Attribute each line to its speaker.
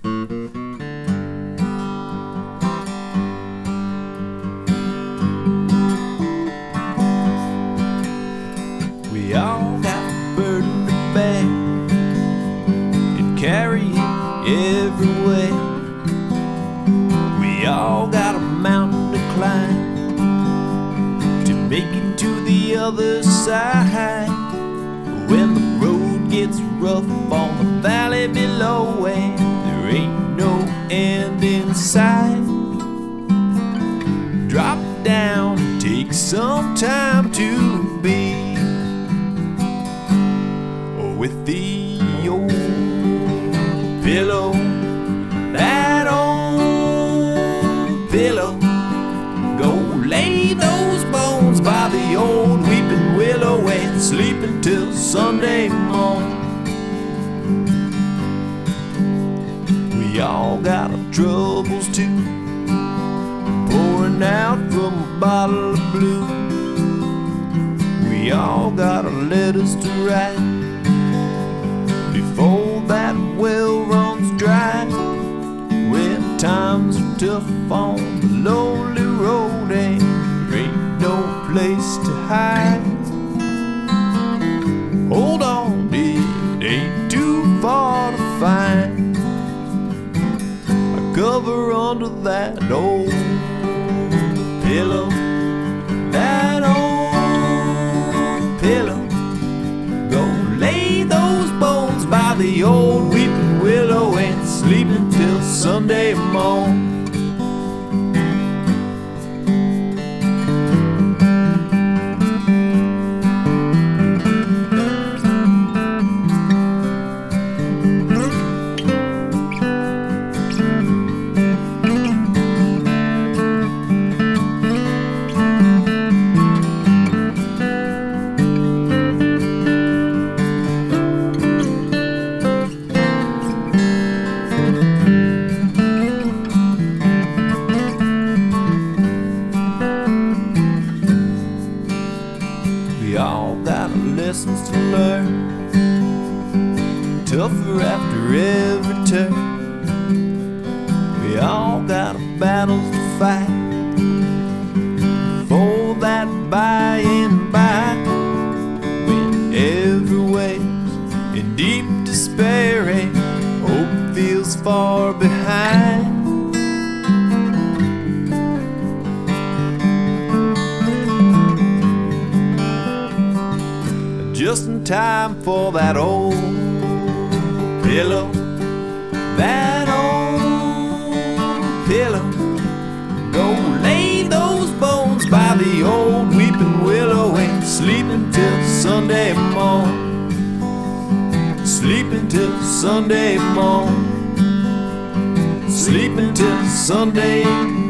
Speaker 1: We all got a burden to bear and carry it everywhere. We all got a mountain to climb to make it to the other side. When the road gets rough on the valley below and there ain't no end in sight, drop down and take some time to be with the old pillow, that old pillow. Go lay those bones by the old weeping willow and sleep until Sunday morn. We all got our troubles too, pouring out from a bottle of blue. We all got our letters to write before that well runs dry. When times are tough on the lonely road and there ain't no place to hide, hold on, it ain't too far to find a cover under that old pillow, that old pillow. Go lay those bones by the old weeping willow and sleep until Sunday morn. We all got lessons to learn, tougher after every turn. We all got battles to fight for that by and by. When every way's in deep despair and hope feels far behind, just in time for that old pillow, that old pillow. Go lay those bones by the old weeping willow and sleep until Sunday morn. Sleep until Sunday morn. Sleep until Sunday morn.